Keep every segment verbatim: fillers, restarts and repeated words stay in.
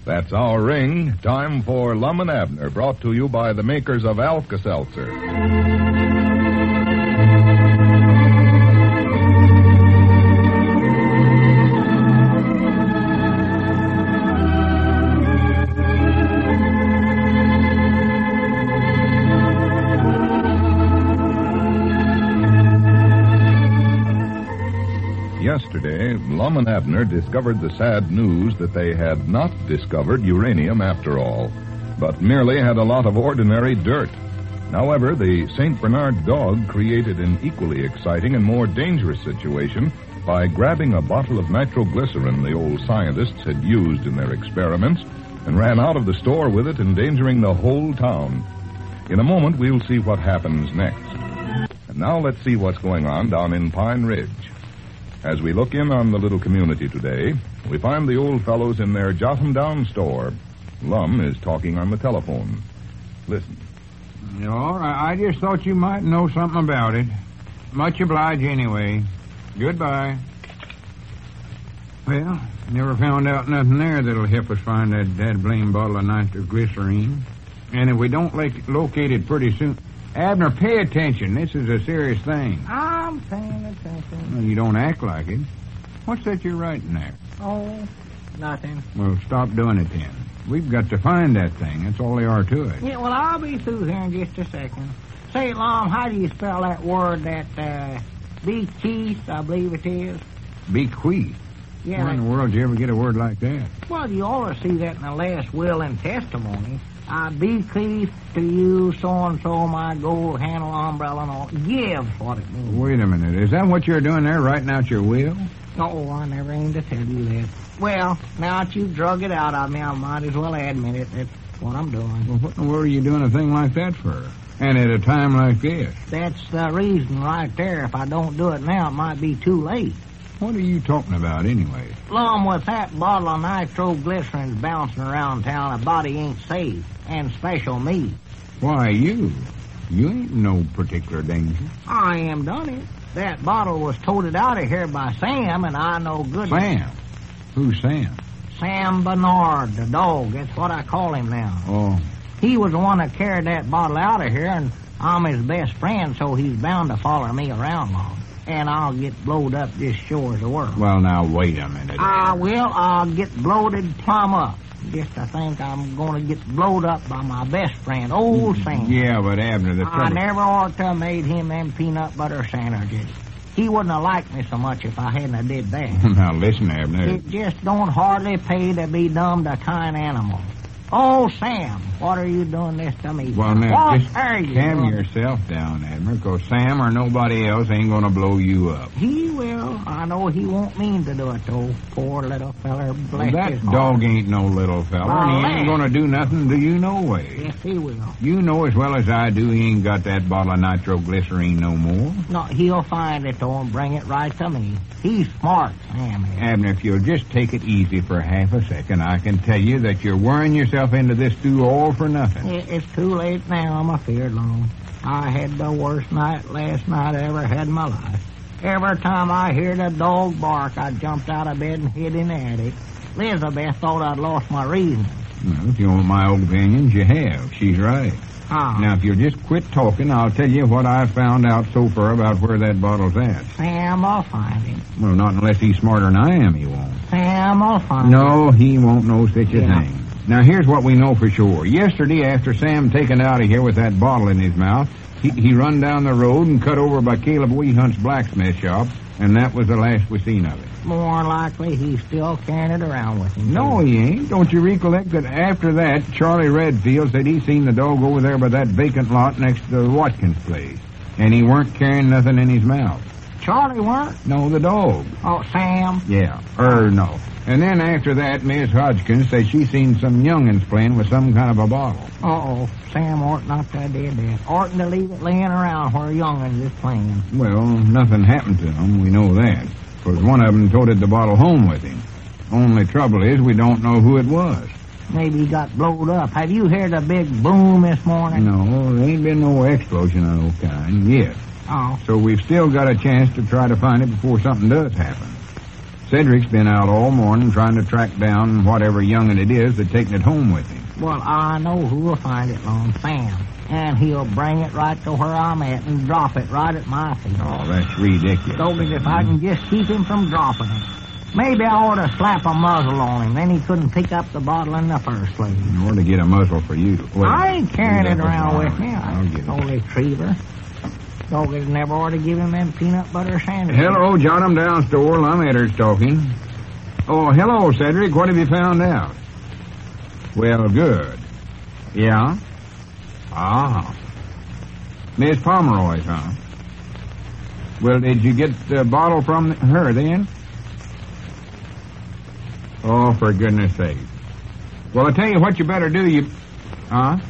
That's our ring. Time for Lum and Abner, brought to you by the makers of Alka-Seltzer. Yesterday, Lum and Abner discovered the sad news that they had not discovered uranium after all, but merely had a lot of ordinary dirt. However, the Saint Bernard dog created an equally exciting and more dangerous situation by grabbing a bottle of nitroglycerin the old scientists had used in their experiments and ran out of the store with it, endangering the whole town. In a moment, we'll see what happens next. And now let's see what's going on down in Pine Ridge. As we look in on the little community today, we find the old fellows in their Jot-em-Down store. Lum is talking on the telephone. Listen. No, I just thought you might know something about it. Much obliged anyway. Goodbye. Well, never found out nothing there that'll help us find that dead blame bottle of nitroglycerine. And if we don't lo- locate it pretty soon... Abner, pay attention. This is a serious thing. I'm paying attention. Well, you don't act like it. What's that you're writing there? Oh, nothing. Well, stop doing it then. We've got to find that thing. That's all there are to it. Yeah, well, I'll be through here in just a second. Say, Lum, how do you spell that word, that, uh, bequeath, I believe it is? Bequeath? Yeah. Where in the world did you ever get a word like that? Well, you ought to see that in the last will and testimony. I bequeath to you so-and-so my gold handle umbrella and all. Give what it means. Wait a minute. Is that what you're doing there, writing out your will? Oh, I never aimed to tell you that. Well, now that you've drug it out of me, I might as well admit it. That's what I'm doing. Well, what in the world are you doing a thing like that for? And at a time like this? That's the reason right there. If I don't do it now, it might be too late. What are you talking about, anyway? Along with that bottle of nitroglycerin bouncing around town, a body ain't safe. And special me. Why, you? You ain't in no particular danger. I am done it. That bottle was toted out of here by Sam, and I know good... Sam? Who's Sam? Sam Bernard, the dog. That's what I call him now. Oh. He was the one that carried that bottle out of here, and I'm his best friend, so he's bound to follow me around long. And I'll get blowed up just sure as the world. Well, now, wait a minute. I will. I'll get bloated plumb up. Just to think I'm going to get blowed up by my best friend, old Sam. Yeah, but Abner, the trouble... I never ought to have made him them peanut butter sandwiches. He wouldn't have liked me so much if I hadn't have did that. Now, listen, Abner. It just don't hardly pay to be dumb to kind animals. Oh, Sam, what are you doing this to me? Well, now, what just are you calm doing? yourself down, Abner, because Sam or nobody else ain't going to blow you up. He will. I know he won't mean to do it, though. Poor little feller. Bless Well, that his dog heart. ain't no little fella, and he ain't Well, going to do nothing to you no way. Yes, he will. You know as well as I do he ain't got that bottle of nitroglycerine no more. No, he'll find it, though, and bring it right to me. He's smart, Sam is. Abner, if you'll just take it easy for half a second, I can tell you that you're worrying yourself into this too all for nothing. It- It's too late now, I'm afeard, Lum. I had the worst night last night I ever had in my life. Every time I heard a dog bark, I jumped out of bed and hid in the attic. Elizabeth thought I'd lost my reason. Well, if you want my old opinions, you have. She's right. Ah, Now, if you'll just quit talking, I'll tell you what I've found out so far about where that bottle's at. Sam, I'll find him. Well, not unless he's smarter than I am, he won't. Sam, I'll find him. No, he won't know such a Yeah. thing. Now, here's what we know for sure. Yesterday, after Sam taken out of here with that bottle in his mouth, he, he run down the road and cut over by Caleb Weehunt's blacksmith shop, and that was the last we seen of it. More likely he's still carrying it around with him. No, he ain't. Don't you recollect that after that, Charlie Redfield said he seen the dog over there by that vacant lot next to the Watkins place, and he weren't carrying nothing in his mouth. Charlie weren't? No, the dog. Oh, Sam? Yeah, er, no. And then after that, Miss Hodgkins said she seen some young'uns playing with some kind of a bottle. Uh-oh. Sam ought not to have did that. Oughtn't to leave it laying around where young'uns is playing. Well, nothing happened to him, we know that. Because one of them toted the bottle home with him. Only trouble is we don't know who it was. Maybe he got blowed up. Have you heard a big boom this morning? No, there ain't been no explosion of no kind yet. Oh. So we've still got a chance to try to find it before something does happen. Cedric's been out all morning trying to track down whatever young'un it is that's taking it home with him. Well, I know who'll find it, Lone Sam. And he'll bring it right to where I'm at and drop it right at my feet. Oh, that's ridiculous. So if I can just keep him from dropping it. Maybe I ought to slap a muzzle on him. Then he couldn't pick up the bottle in the first place. In order to get a muzzle for you. Well, I ain't carrying it around with me. I'll get it. Old retriever. Doggy never ought to give him them peanut butter sandwiches. Hello, John, I'm down store. Lumetter's talking. Oh, hello, Cedric. What have you found out? Well, good. Yeah? Ah. Miss Pomeroy's, huh? Well, did you get the bottle from her then? Oh, for goodness sake. Well, I'll tell you what you better do. You, huh?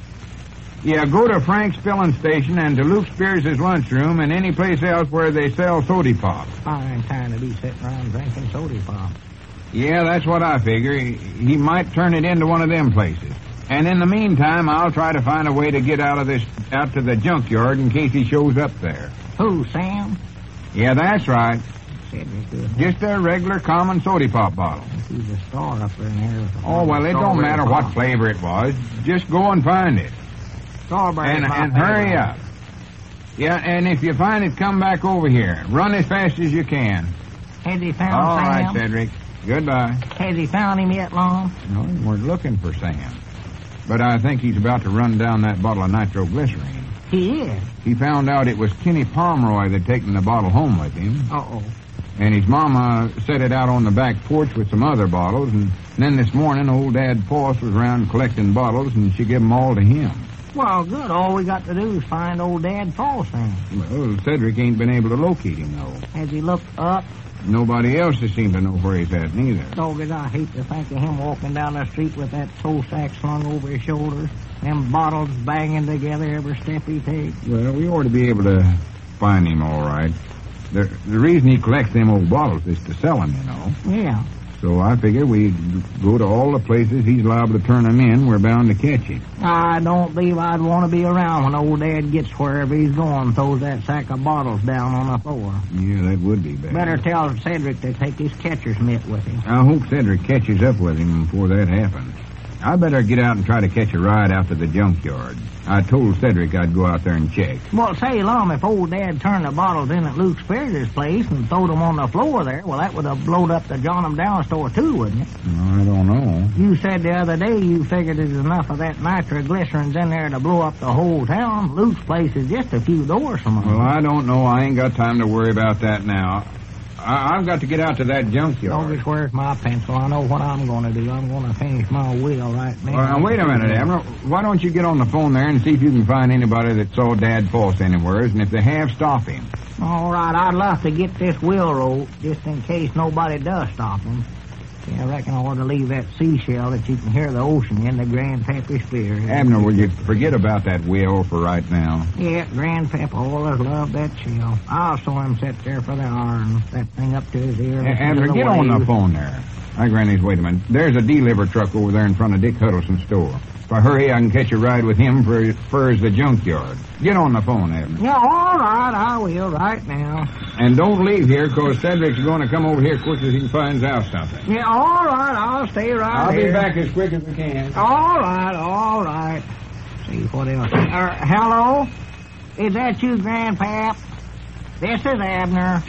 Yeah, go to Frank's filling station and to Luke Spears' lunchroom and any place else where they sell soda pop. Fine time to be sitting around drinking soda pop. Yeah, that's what I figure. He, he might turn it into one of them places. And in the meantime, I'll try to find a way to get out of this, out to the junkyard in case he shows up there. Who, Sam? Yeah, that's right. Cedric, just a regular common soda pop bottle. He's a star up there in there. Oh, well, it don't matter what flavor it was. Just go and find it. Strawberry and, pop. And hurry up. Yeah, and if you find it, come back over here. Run as fast as you can. Has he found All Sam? All right, Cedric. Goodbye. Has he found him yet, Long? No, we're looking for Sam. But I think he's about to run down that bottle of nitroglycerine. He is? He found out it was Kenny Pomeroy that taken the bottle home with him. Uh-oh. And his mama set it out on the back porch with some other bottles, and then this morning old Dad Foss was around collecting bottles, and she gave them all to him. Well, good. All we got to do is find old Dad Foss then. Well, Cedric ain't been able to locate him, though. Has he looked up? Nobody else has seemed to know where he's at, neither. Dogged, I hate to think of him walking down the street with that tow sack slung over his shoulders, them bottles banging together every step he takes. Well, we ought to be able to find him all right. The, the reason he collects them old bottles is to sell them, you know. Yeah. So I figure we go to all the places he's liable to turn them in. We're bound to catch him. I don't believe I'd want to be around when old Dad gets wherever he's going and throws that sack of bottles down on the floor. Yeah, that would be bad. Better tell Cedric to take his catcher's mitt with him. I hope Cedric catches up with him before that happens. I better get out and try to catch a ride out to the junkyard. I told Cedric I'd go out there and check. Well, say, Lum, if old Dad turned the bottles in at Luke Spears' place and throwed them on the floor there, well, that would have blowed up the John 'em Down store, too, wouldn't it? I don't know. You said the other day you figured there's enough of that nitroglycerin's in there to blow up the whole town. Luke's place is just a few doors from us. Well, I don't know. I ain't got time to worry about that now. I- I've got to get out to that junkyard. Doggis, where's my pencil? I know what I'm going to do. I'm going to finish my will right now. Well, now, wait a minute, Abner. Why don't you get on the phone there and see if you can find anybody that saw Dad Foss anywhere, and if they have, stop him. All right, I'd love to get this will wrote, just in case nobody does stop him. Yeah, I reckon I ought to leave that seashell that you can hear the ocean in the Grandpappy Spear. Abner, will you forget about that will for right now? Yeah, Grandpapa always loved that shell. I saw him sit there for the hour and that thing up to his ear. A- Abner, get on the phone there. Hi, Granny's, wait a minute. There's a deliver truck over there in front of Dick Huddleston's store. If I hurry, I can catch a ride with him for, for the junkyard. Get on the phone, Abner. Yeah, all right, I will right now. And don't leave here, because Cedric's going to come over here quick as he finds out something. Yeah, all right, I'll stay right I'll here. be back as quick as I can. All right, all right. See what else. Uh, hello? Is that you, Grandpap? This is Abner.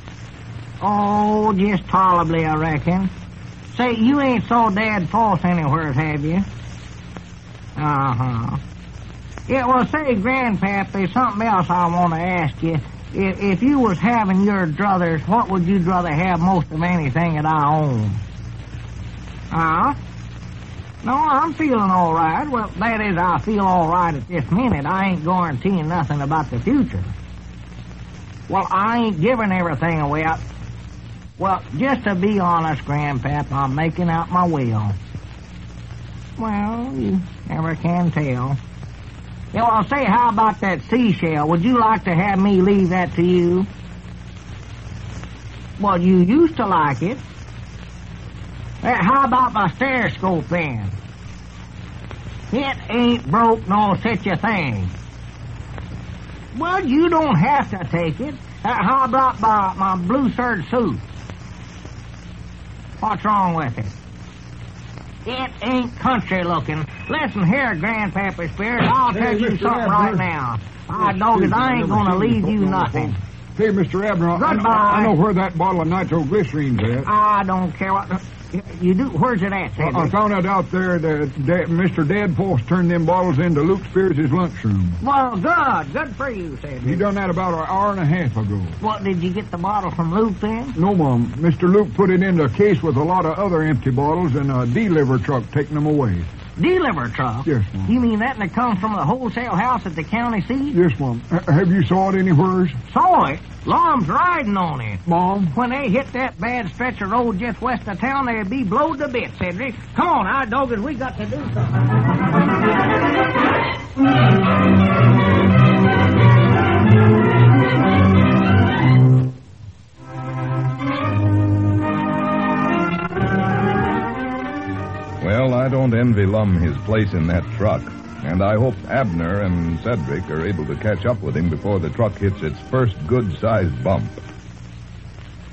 Oh, just tolerably, I reckon. Say, you ain't saw Dad Foss anywhere, have you? Uh-huh. Yeah, well, say, Grandpap, there's something else I want to ask you. If, if you was having your druthers, what would you rather have most of anything that I own? Huh? No, I'm feeling all right. Well, that is, I feel all right at this minute. I ain't guaranteeing nothing about the future. Well, I ain't giving everything away. I, well, just to be honest, Grandpap, I'm making out my will. Well, you never can tell. Yeah, well, say, how about that seashell? Would you like to have me leave that to you? Well, you used to like it. Uh, how about my stereoscope, then? It ain't broke no such a thing. Well, you don't have to take it. Uh, how about my, my blue serge suit? What's wrong with it? It ain't country looking. Listen here, Grandpappy Spirit, I'll Hey, tell you Mister something Abner. right now. My dog is I ain't gonna leave you nothing. Hey, Mister Abner, I, Goodbye. I know where that bottle of nitroglycerine's at. I don't care what... You do? Where's it at, I Cedric? found out out there that Da- Mister Dadforce turned them bottles into Luke Spears' lunchroom. Well, good. Good for you, He Cedric. done that about an hour and a half ago. What, did you get the bottle from Luke then? No, Mom. Mister Luke put it in a case with a lot of other empty bottles and a deliver truck taking them away. Deliver truck? Yes, Mom. You mean that and it comes from the wholesale house at the county seat? Yes, Mom. H- have you saw it anywhere? Saw it. Lamb's riding on it. Mom? When they hit that bad stretch of road just west of town, they'd be blowed to bits, Cedric. Come on, our doggers, we got to do something. Well, I don't envy Lum his place in that truck, and I hope Abner and Cedric are able to catch up with him before the truck hits its first good-sized bump.